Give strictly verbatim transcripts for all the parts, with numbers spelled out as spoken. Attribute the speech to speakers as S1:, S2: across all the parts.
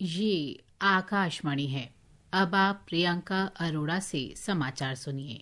S1: ये आकाशवाणी है। अब आप प्रियंका अरोड़ा से समाचार सुनिए।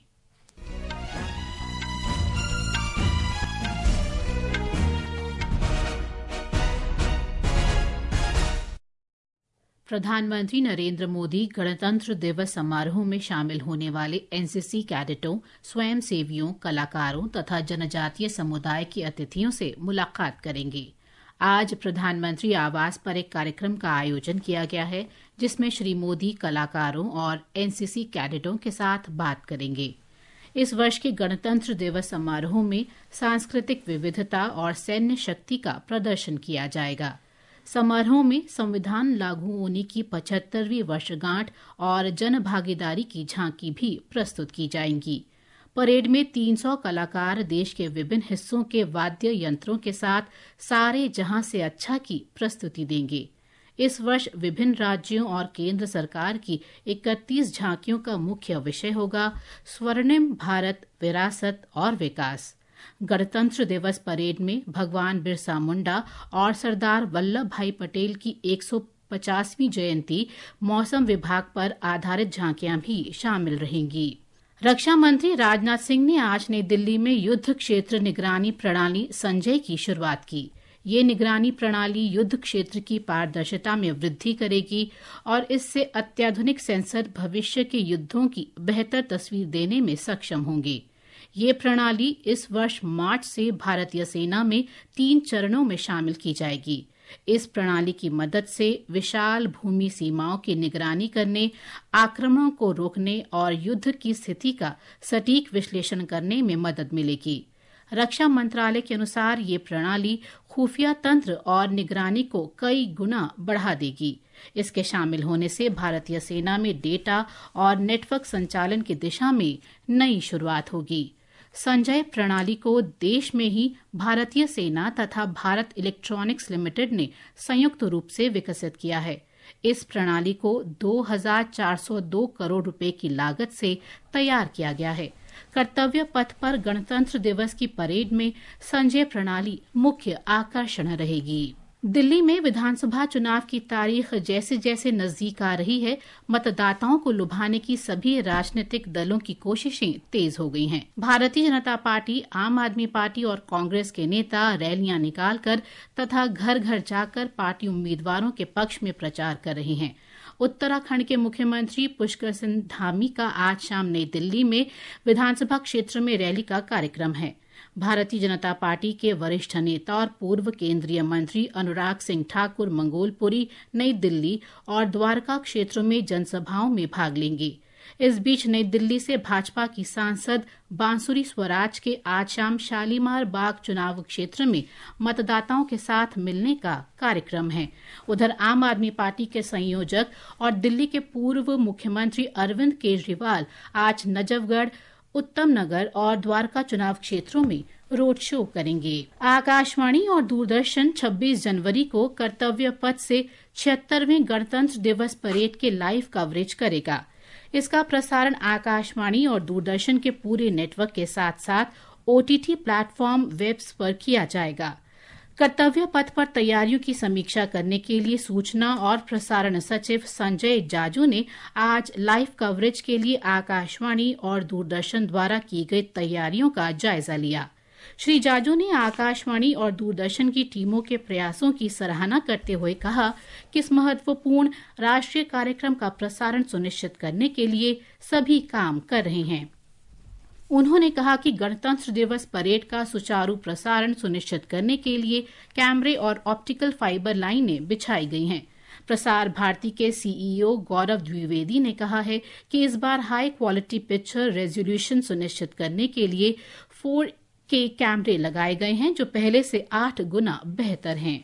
S1: प्रधानमंत्री नरेंद्र मोदी गणतंत्र दिवस समारोह में शामिल होने वाले एनसीसी कैडेटों, स्वयंसेवियों, कलाकारों तथा जनजातीय समुदाय के अतिथियों से मुलाकात करेंगे। आज प्रधानमंत्री आवास पर एक कार्यक्रम का आयोजन किया गया है, जिसमें श्री मोदी कलाकारों और एनसीसी कैडेटों के साथ बात करेंगे। इस वर्ष के गणतंत्र दिवस समारोह में सांस्कृतिक विविधता और सैन्य शक्ति का प्रदर्शन किया जाएगा। समारोह में संविधान लागू होने की पचहत्तरवीं वर्षगांठ और जन भागीदारी की झांकी भी प्रस्तुत की जाएंगी। परेड में तीन सौ कलाकार देश के विभिन्न हिस्सों के वाद्य यंत्रों के साथ सारे जहां से अच्छा की प्रस्तुति देंगे। इस वर्ष विभिन्न राज्यों और केंद्र सरकार की इकतीस झांकियों का मुख्य विषय होगा स्वर्णिम भारत, विरासत और विकास। गणतंत्र दिवस परेड में भगवान बिरसा मुंडा और सरदार वल्लभ भाई पटेल की एक सौ पचासवीं जयंती, मौसम विभाग पर आधारित झांकियां भी शामिल रहेंगी। रक्षा मंत्री राजनाथ सिंह ने आज नई दिल्ली में युद्ध क्षेत्र निगरानी प्रणाली संजय की शुरुआत की। ये निगरानी प्रणाली युद्ध क्षेत्र की पारदर्शिता में वृद्धि करेगी और इससे अत्याधुनिक सेंसर भविष्य के युद्धों की बेहतर तस्वीर देने में सक्षम होंगे। ये प्रणाली इस वर्ष मार्च से भारतीय सेना में तीन चरणों में शामिल की जाएगी। इस प्रणाली की मदद से विशाल भूमि सीमाओं की निगरानी करने, आक्रमणों को रोकने और युद्ध की स्थिति का सटीक विश्लेषण करने में मदद मिलेगी। रक्षा मंत्रालय के अनुसार ये प्रणाली खुफिया तंत्र और निगरानी को कई गुना बढ़ा देगी। इसके शामिल होने से भारतीय सेना में डेटा और नेटवर्क संचालन की दिशा में नई शुरुआत होगी। संजय प्रणाली को देश में ही भारतीय सेना तथा भारत इलेक्ट्रॉनिक्स लिमिटेड ने संयुक्त रूप से विकसित किया है। इस प्रणाली को दो हज़ार चार सौ दो करोड़ रुपए की लागत से तैयार किया गया है। कर्तव्य पथ पर गणतंत्र दिवस की परेड में संजय प्रणाली मुख्य आकर्षण रहेगी। दिल्ली में विधानसभा चुनाव की तारीख जैसे जैसे नजदीक आ रही है, मतदाताओं को लुभाने की सभी राजनीतिक दलों की कोशिशें तेज हो गई हैं। भारतीय जनता पार्टी, आम आदमी पार्टी और कांग्रेस के नेता रैलियां निकालकर तथा घर घर जाकर पार्टी उम्मीदवारों के पक्ष में प्रचार कर रहे हैं। उत्तराखंड के मुख्यमंत्री पुष्कर सिंह धामी का आज शाम नई दिल्ली में विधानसभा क्षेत्र में रैली का कार्यक्रम है। भारतीय जनता पार्टी के वरिष्ठ नेता और पूर्व केंद्रीय मंत्री अनुराग सिंह ठाकुर मंगोलपुरी, नई दिल्ली और द्वारका क्षेत्रों में जनसभाओं में भाग लेंगे। इस बीच नई दिल्ली से भाजपा की सांसद बांसुरी स्वराज के आज शाम शालीमार बाग चुनाव क्षेत्र में मतदाताओं के साथ मिलने का कार्यक्रम है। उधर आम आदमी पार्टी के संयोजक और दिल्ली के पूर्व मुख्यमंत्री अरविंद केजरीवाल आज नजफगढ़, उत्तम नगर और द्वारका चुनाव क्षेत्रों में रोड शो करेंगे। आकाशवाणी और दूरदर्शन छब्बीस जनवरी को कर्तव्य पथ से छिहत्तरवें गणतंत्र दिवस परेड के लाइव कवरेज करेगा। इसका प्रसारण आकाशवाणी और दूरदर्शन के पूरे नेटवर्क के साथ साथ ओटीटी प्लेटफॉर्म वेब्स पर किया जाएगा। कर्तव्य पथ पर तैयारियों की समीक्षा करने के लिए सूचना और प्रसारण सचिव संजय जाजू ने आज लाइव कवरेज के लिए आकाशवाणी और दूरदर्शन द्वारा की गई तैयारियों का जायजा लिया। श्री जाजू ने आकाशवाणी और दूरदर्शन की टीमों के प्रयासों की सराहना करते हुए कहा कि इस महत्वपूर्ण राष्ट्रीय कार्यक्रम का प्रसारण सुनिश्चित करने के लिए सभी काम कर रहे हैं। उन्होंने कहा कि गणतंत्र दिवस परेड का सुचारू प्रसारण सुनिश्चित करने के लिए कैमरे और ऑप्टिकल फाइबर लाइनें बिछाई गई हैं। प्रसार भारती के सीईओ गौरव द्विवेदी ने कहा है कि इस बार हाई क्वालिटी पिक्चर रेजोल्यूशन सुनिश्चित करने के लिए फोर के कैमरे लगाए गए हैं, जो पहले से आठ गुना बेहतर हैं।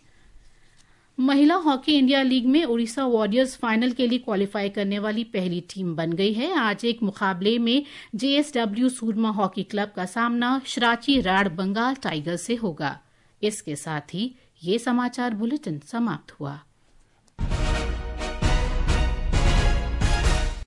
S1: महिला हॉकी इंडिया लीग में उड़ीसा वॉरियर्स फाइनल के लिए क्वालिफाई करने वाली पहली टीम बन गई है। आज एक मुकाबले में जेएसडब्ल्यू सूरमा हॉकी क्लब का सामना शराची राड़ बंगाल टाइगर से होगा। इसके साथ ही ये समाचार बुलेटिन समाप्त हुआ।